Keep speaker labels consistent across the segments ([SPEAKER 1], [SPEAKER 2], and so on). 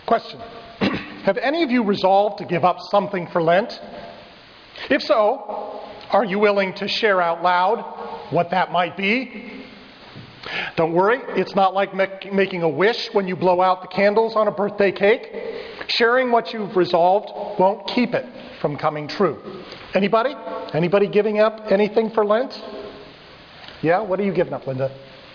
[SPEAKER 1] Question. Have any of you resolved to give up something for Lent? If so, are you willing to share out loud what that might be? Don't worry, it's not like making a wish when you blow out the candles on a birthday cake. Sharing what you've resolved won't keep it from coming true. Anybody? Anybody giving up anything for Lent? Yeah, what are you giving up, Linda?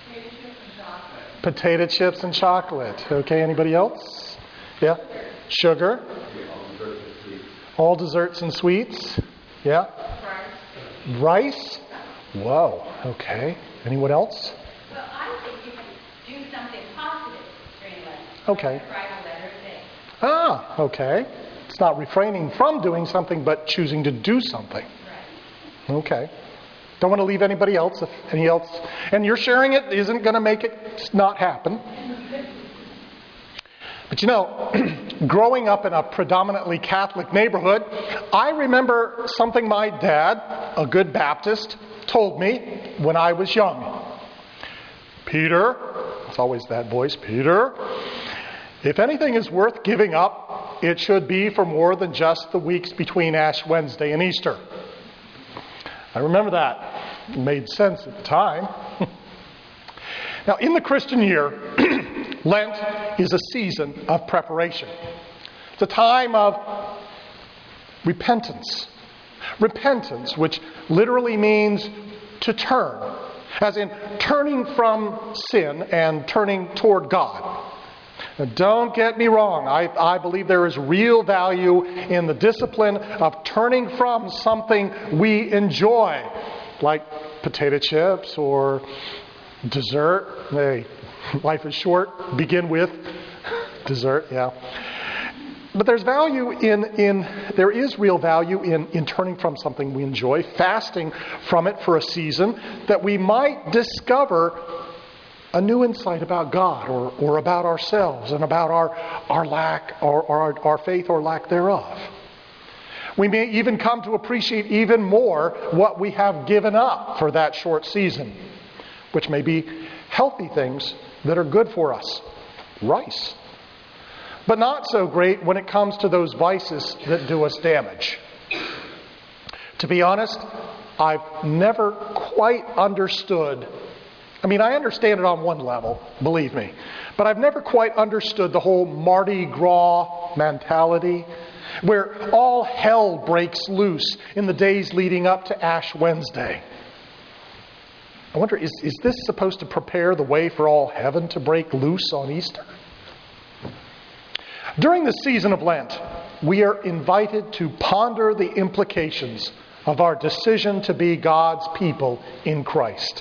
[SPEAKER 1] Potato chips and chocolate. Okay, anybody else? Yeah? Sugar? All desserts and sweets? Yeah? Rice? Whoa, okay. Anyone else?
[SPEAKER 2] Well, I think you can do something positive during Lent.
[SPEAKER 1] Okay.
[SPEAKER 2] Like write a letter a day.
[SPEAKER 1] Ah, okay. It's not refraining from doing something, but choosing to do something.
[SPEAKER 2] Right.
[SPEAKER 1] Okay. Don't want to leave anybody else. If any else, and you're sharing it isn't going to make it not happen. But you know, growing up in a predominantly Catholic neighborhood, I remember something my dad, a good Baptist, told me when I was young. Peter, it's always that voice, Peter, if anything is worth giving up, it should be for more than just the weeks between Ash Wednesday and Easter. I remember that. It made sense at the time. Now, in the Christian year, Lent is a season of preparation. It's a time of repentance. Repentance, which literally means to turn, as in turning from sin and turning toward God. Now, don't get me wrong. I believe there is real value in the discipline of turning from something we enjoy, like potato chips or dessert. Hey, life is short. Begin with dessert, yeah. But there's value there is real value in turning from something we enjoy, fasting from it for a season, that we might discover a new insight about God or about ourselves and about our lack or our faith or lack thereof. We may even come to appreciate even more what we have given up for that short season, which may be healthy things that are good for us. Rice. But not so great when it comes to those vices that do us damage. To be honest, I've never quite understood. I understand it on one level, believe me. But I've never quite understood the whole Mardi Gras mentality, where all hell breaks loose in the days leading up to Ash Wednesday. I wonder, is this supposed to prepare the way for all heaven to break loose on Easter? During the season of Lent, we are invited to ponder the implications of our decision to be God's people in Christ.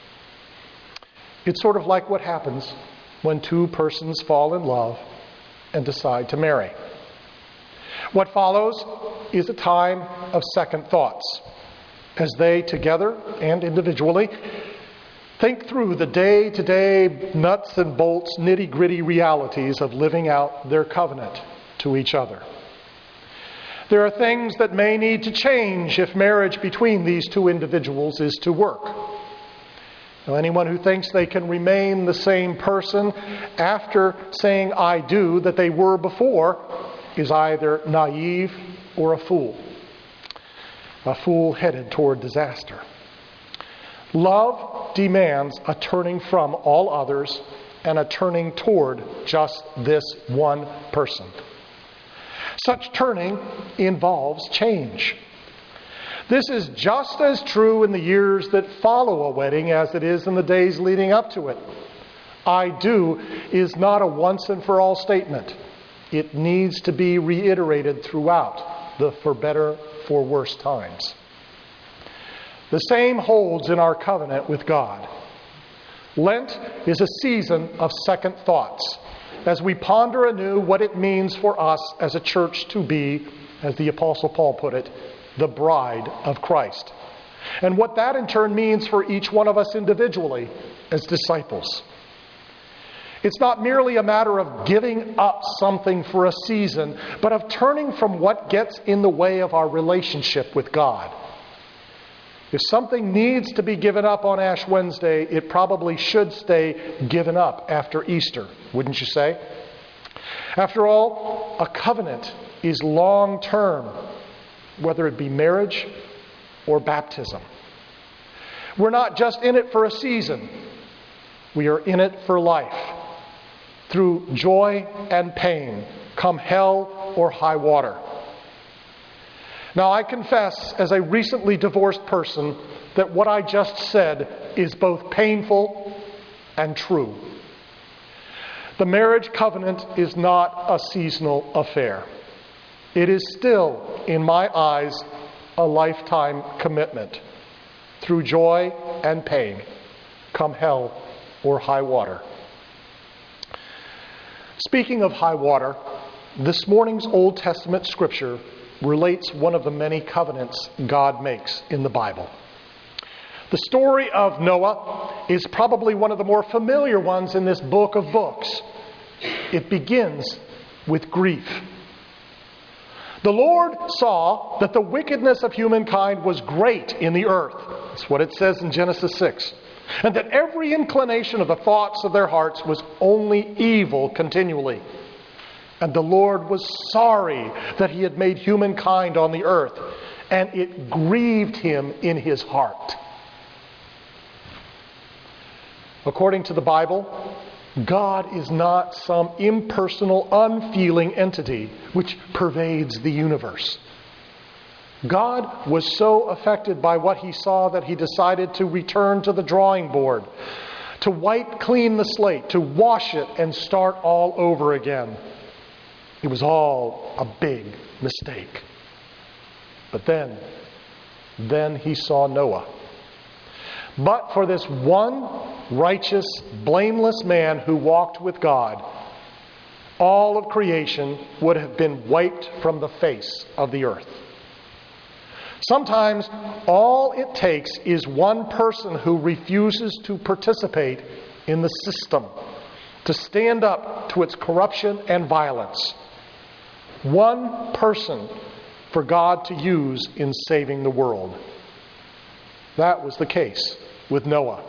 [SPEAKER 1] It's sort of like what happens when two persons fall in love and decide to marry. What follows is a time of second thoughts, as they together and individually think through the day-to-day nuts and bolts, nitty-gritty realities of living out their covenant to each other. There are things that may need to change if marriage between these two individuals is to work. Now, anyone who thinks they can remain the same person after saying I do that they were before is either naive or a fool headed toward disaster. Love demands a turning from all others and a turning toward just this one person. Such turning involves change. This is just as true in the years that follow a wedding as it is in the days leading up to it. I do is not a once and for all statement. It needs to be reiterated throughout the for better, for worse times. The same holds in our covenant with God. Lent is a season of second thoughts as we ponder anew what it means for us as a church to be, as the Apostle Paul put it, the bride of Christ. And what that in turn means for each one of us individually as disciples. It's not merely a matter of giving up something for a season, but of turning from what gets in the way of our relationship with God. If something needs to be given up on Ash Wednesday, it probably should stay given up after Easter, wouldn't you say? After all, a covenant is long-term, whether it be marriage or baptism. We're not just in it for a season. We are in it for life, through joy and pain, come hell or high water. Now, I confess, as a recently divorced person, that what I just said is both painful and true. The marriage covenant is not a seasonal affair. It is still, in my eyes, a lifetime commitment, through joy and pain, come hell or high water. Speaking of high water, this morning's Old Testament scripture relates one of the many covenants God makes in the Bible. The story of Noah is probably one of the more familiar ones in this book of books. It begins with grief. The Lord saw that the wickedness of humankind was great in the earth. That's what it says in Genesis 6. And that every inclination of the thoughts of their hearts was only evil continually. And the Lord was sorry that he had made humankind on the earth, and it grieved him in his heart. According to the Bible, God is not some impersonal, unfeeling entity which pervades the universe. God was so affected by what he saw that he decided to return to the drawing board, to wipe clean the slate, to wash it and start all over again. It was all a big mistake. But then he saw Noah. But for this one righteous, blameless man who walked with God, all of creation would have been wiped from the face of the earth. Sometimes all it takes is one person who refuses to participate in the system, to stand up to its corruption and violence. One person for God to use in saving the world. That was the case with Noah.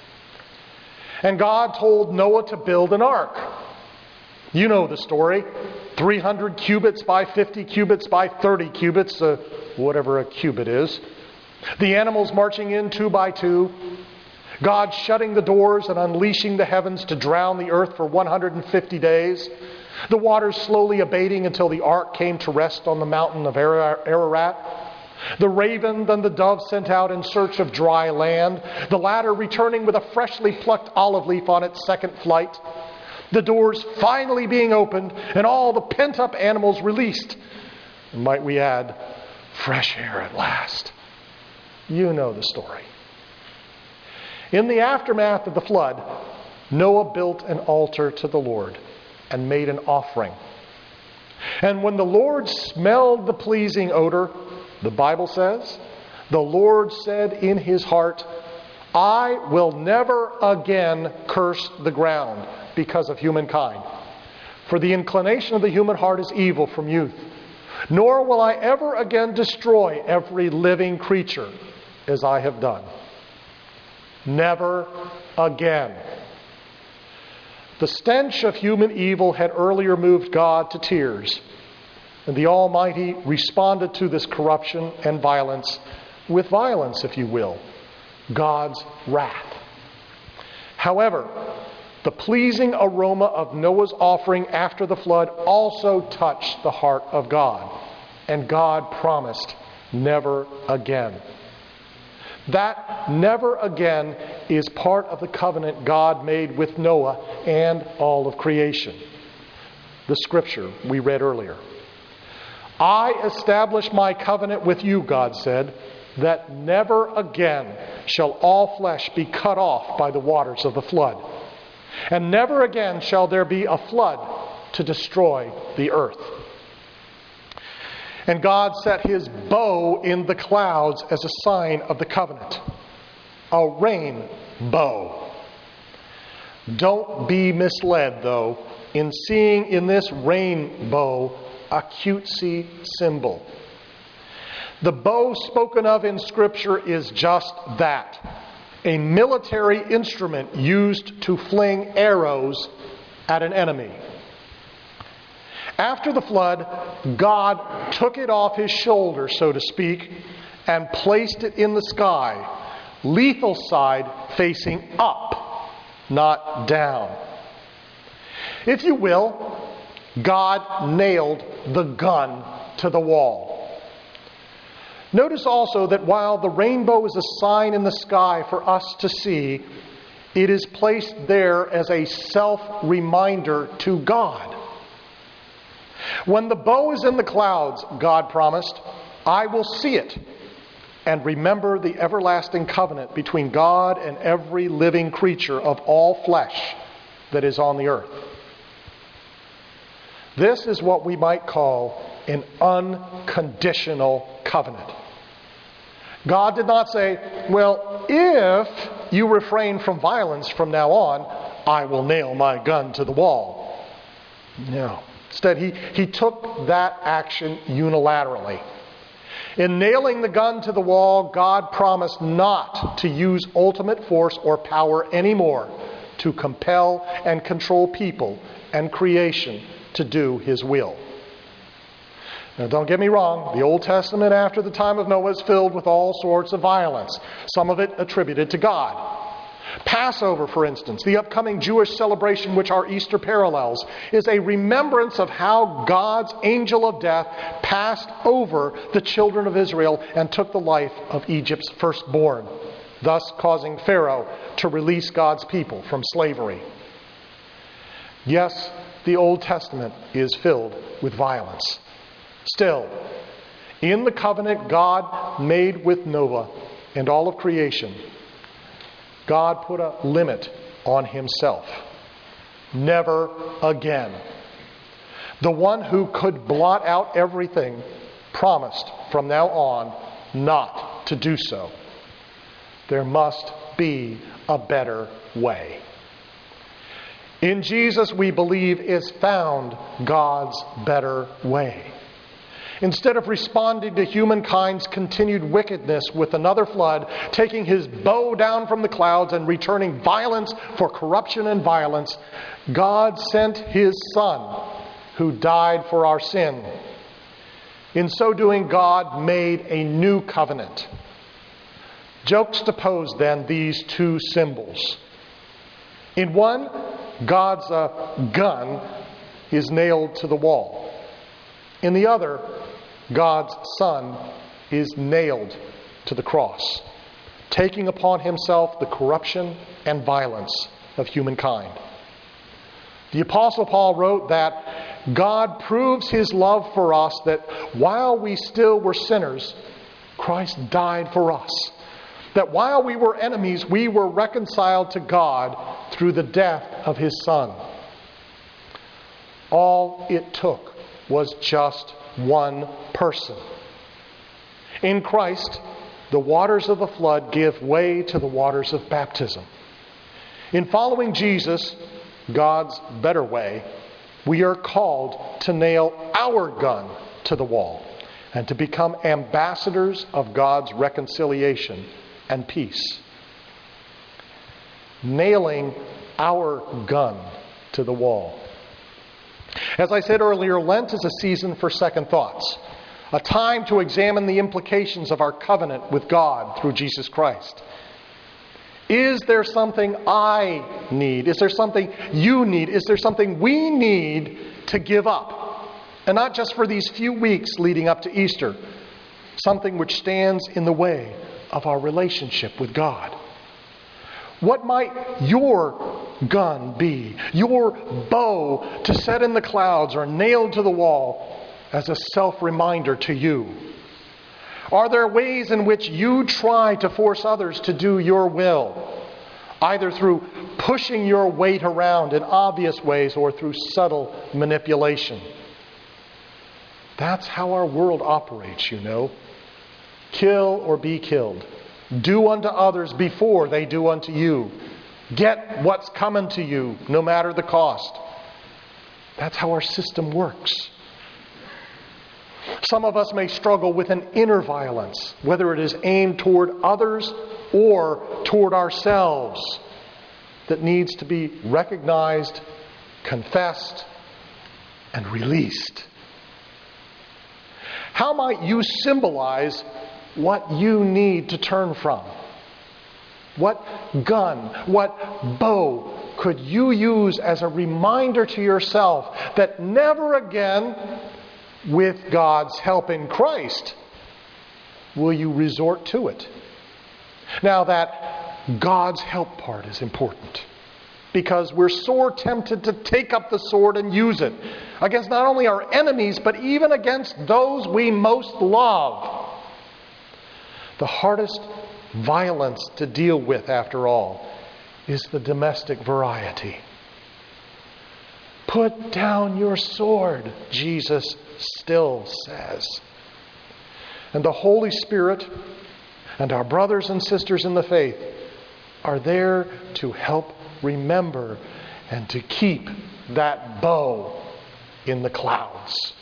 [SPEAKER 1] And God told Noah to build an ark. You know the story. 300 cubits by 50 cubits by 30 cubits, whatever a cubit is. The animals marching in 2 by 2. God shutting the doors and unleashing the heavens to drown the earth for 150 days. The waters slowly abating until the ark came to rest on the mountain of Ararat. The raven and the dove sent out in search of dry land. The latter returning with a freshly plucked olive leaf on its second flight. The doors finally being opened and all the pent-up animals released. And might we add, fresh air at last. You know the story. In the aftermath of the flood, Noah built an altar to the Lord and made an offering. And when the Lord smelled the pleasing odor, the Bible says, the Lord said in his heart, I will never again curse the ground because of humankind. For the inclination of the human heart is evil from youth. Nor will I ever again destroy every living creature as I have done. Never again. The stench of human evil had earlier moved God to tears, and the Almighty responded to this corruption and violence with violence, if you will, God's wrath. However, the pleasing aroma of Noah's offering after the flood also touched the heart of God, and God promised never again. That never again is part of the covenant God made with Noah and all of creation. The scripture we read earlier. I establish my covenant with you, God said, that never again shall all flesh be cut off by the waters of the flood. And never again shall there be a flood to destroy the earth. And God set his bow in the clouds as a sign of the covenant. A rainbow. Don't be misled, though, in seeing in this rainbow a cutesy symbol. The bow spoken of in Scripture is just that. A military instrument used to fling arrows at an enemy. After the flood, God took it off his shoulders, so to speak, and placed it in the sky, lethal side facing up, not down. If you will, God nailed the gun to the wall. Notice also that while the rainbow is a sign in the sky for us to see, it is placed there as a self-reminder to God. When the bow is in the clouds, God promised, I will see it and remember the everlasting covenant between God and every living creature of all flesh that is on the earth. This is what we might call an unconditional covenant. God did not say, well, if you refrain from violence from now on, I will nail my gun to the wall. No. Instead, he took that action unilaterally. In nailing the gun to the wall, God promised not to use ultimate force or power anymore to compel and control people and creation to do his will. Now, don't get me wrong, the Old Testament after the time of Noah is filled with all sorts of violence, some of it attributed to God. Passover, for instance, the upcoming Jewish celebration which our Easter parallels, is a remembrance of how God's angel of death passed over the children of Israel and took the life of Egypt's firstborn, thus causing Pharaoh to release God's people from slavery. Yes, the Old Testament is filled with violence. Still, in the covenant God made with Noah and all of creation, God put a limit on himself. Never again. The one who could blot out everything promised from now on not to do so. There must be a better way. In Jesus, we believe, is found God's better way. Instead of responding to humankind's continued wickedness with another flood, taking his bow down from the clouds and returning violence for corruption and violence, God sent his Son, who died for our sin. In so doing, God made a new covenant. Juxtapose then these two symbols. In one, God's gun is nailed to the wall. In the other, God's Son is nailed to the cross, taking upon himself the corruption and violence of humankind. The Apostle Paul wrote that God proves his love for us, that while we still were sinners, Christ died for us. That while we were enemies, we were reconciled to God through the death of his Son. All it took was just one person. In Christ, the waters of the flood give way to the waters of baptism. In following Jesus, God's better way, we are called to nail our gun to the wall and to become ambassadors of God's reconciliation and peace. Nailing our gun to the wall. As I said earlier, Lent is a season for second thoughts, a time to examine the implications of our covenant with God through Jesus Christ. Is there something I need? Is there something you need? Is there something we need to give up? And not just for these few weeks leading up to Easter, something which stands in the way of our relationship with God. What might your gun be, your bow to set in the clouds or nailed to the wall as a self-reminder to you? Are there ways in which you try to force others to do your will, either through pushing your weight around in obvious ways or through subtle manipulation? That's how our world operates, you know. Kill or be killed. Do unto others before they do unto you. Get what's coming to you, no matter the cost. That's how our system works. Some of us may struggle with an inner violence, whether it is aimed toward others or toward ourselves, that needs to be recognized, confessed, and released. How might you symbolize what you need to turn from? What gun, what bow could you use as a reminder to yourself that never again, with God's help in Christ, will you resort to it? Now, that God's help part is important, because we're sore tempted to take up the sword and use it against not only our enemies, but even against those we most love. The hardest violence to deal with, after all, is the domestic variety. Put down your sword, Jesus still says. And the Holy Spirit and our brothers and sisters in the faith are there to help remember and to keep that bow in the clouds.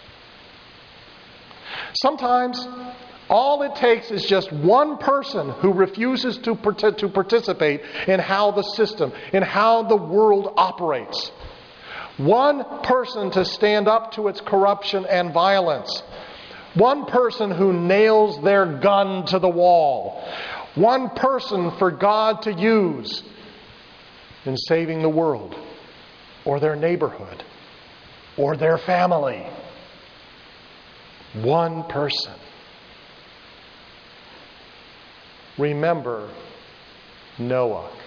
[SPEAKER 1] Sometimes all it takes is just one person who refuses to participate in how the system, in how the world operates. One person to stand up to its corruption and violence. One person who nails their gun to the wall. One person for God to use in saving the world, or their neighborhood, or their family. One person. Remember Noah.